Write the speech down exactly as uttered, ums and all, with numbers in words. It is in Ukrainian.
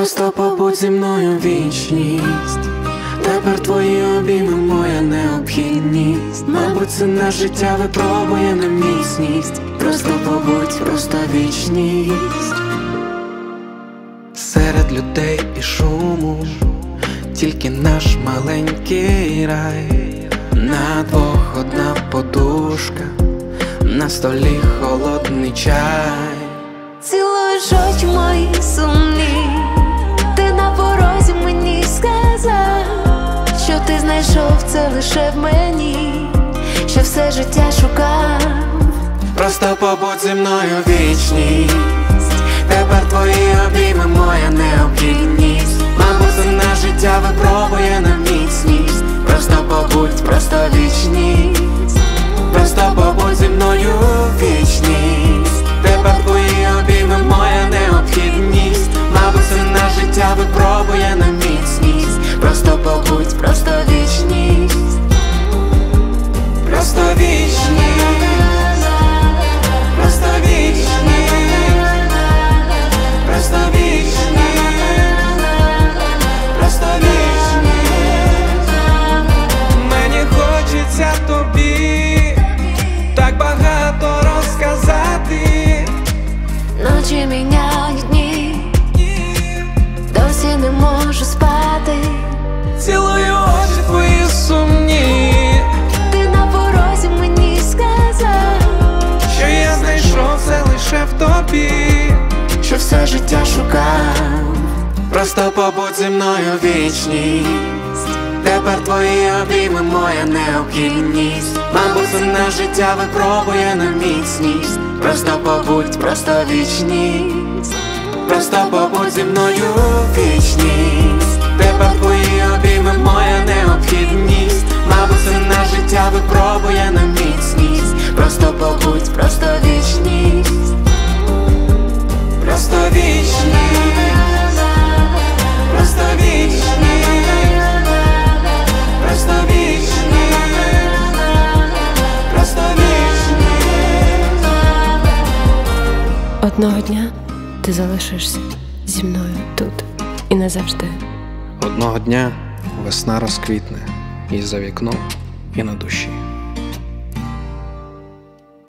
Просто побудь зі мною вічність. Тепер твої обійми моя необхідність. Мабуть, це на життя випробує на міцність. Просто побудь, просто вічність. Серед людей і шуму тільки наш маленький рай. На двох одна подушка, на столі холодний чай. Цілуєш очі мої сумні, ти на порозі мені сказав, що ти знайшов це лише в мені, що все життя шукав. Просто побудь зі мною вічність. Тепер твої обійми моя необхідність. Мабуть, це на життя випробує на міцність. Просто побудь, просто вічність. Просто побудь зі мною вічність. Тепер твої обійми моя необхідність. Мабуть, це на життя випробує на міцність. Просто побудь, просто вічність. Просто вічність. Просто вічність. Просто вічність. Просто вічність. Мені хочеться тобі так багато розказати. Ночі міняють дні, досі не можу спати. Цілую очі твої сумні, ти на порозі мені сказав, що я знайшов це лише в тобі, що все життя шукав. Просто побудь зі мною вічність. Тепер твої обійми моя необхідність. Мабуть, це на життя випробує на міцність. Просто побудь, просто вічність. Просто побудь зі мною вічність. Тепер твої обійми моя необхідність. Мабуть, це на життя випробує на міцність. Просто побудь, просто вічність. Просто вічність. Просто вічність. Просто вічність. Просто вічність. Одного дня ти залишишся зі мною тут і назавжди. Одного дня весна розквітне і за вікном, і на душі.